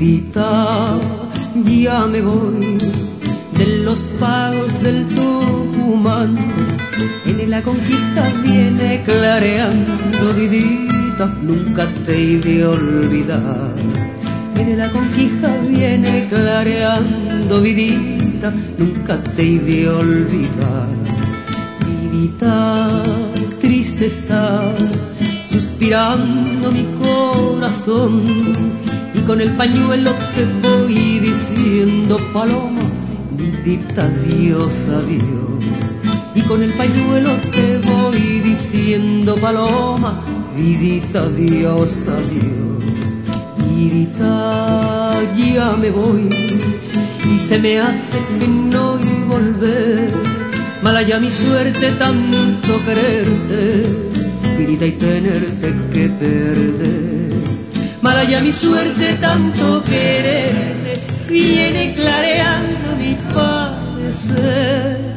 Vidita, ya me voy de los pagos del Tucumán. En la conquista viene clareando, vidita, nunca te he de olvidar. En la conquista viene clareando, vidita, nunca te he de olvidar. Vidita, triste está, suspirando mi corazón, y con el pañuelo te voy diciendo, paloma, vidita, adiós, adiós. Y con el pañuelo te voy diciendo, paloma, vidita, adiós, adiós. Vidita, ya me voy, y se me hace que no voy a volver. Mala ya mi suerte tanto quererte, vidita, y tenerte que perder. Mala ya mi suerte tanto quererte, viene clareando mi padecer.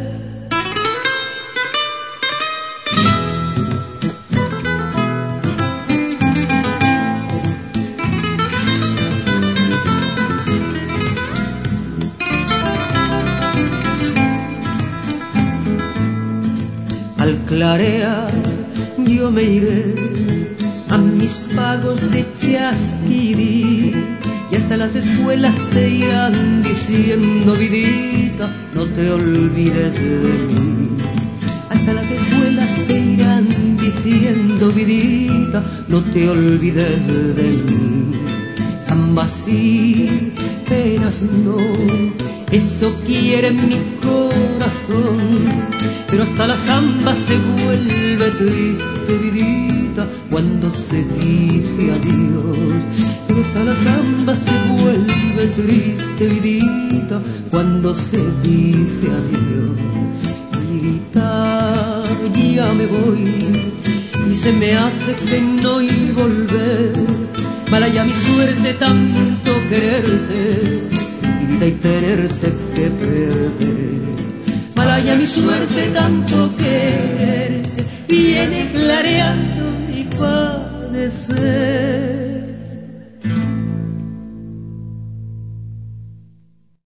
Al clarear yo me iré a mis pagos de chasquirí, y hasta las escuelas te irán diciendo, vidita, no te olvides de mí. Hasta las escuelas te irán diciendo, vidita, no te olvides de mí. Zamba sí, penas no, eso quiere mi corazón, pero hasta la zamba se vuelve triste, vidita, cuando se dice adiós. Pero hasta la zamba se vuelve triste, vidita, cuando se dice adiós. Vidita, ya me voy, y se me hace que no voy a volver. Mala ya mi suerte tanto quererte, vidita, y tenerte que perder. Mala ya mi suerte tanto quererte, viene clareando mi padecer.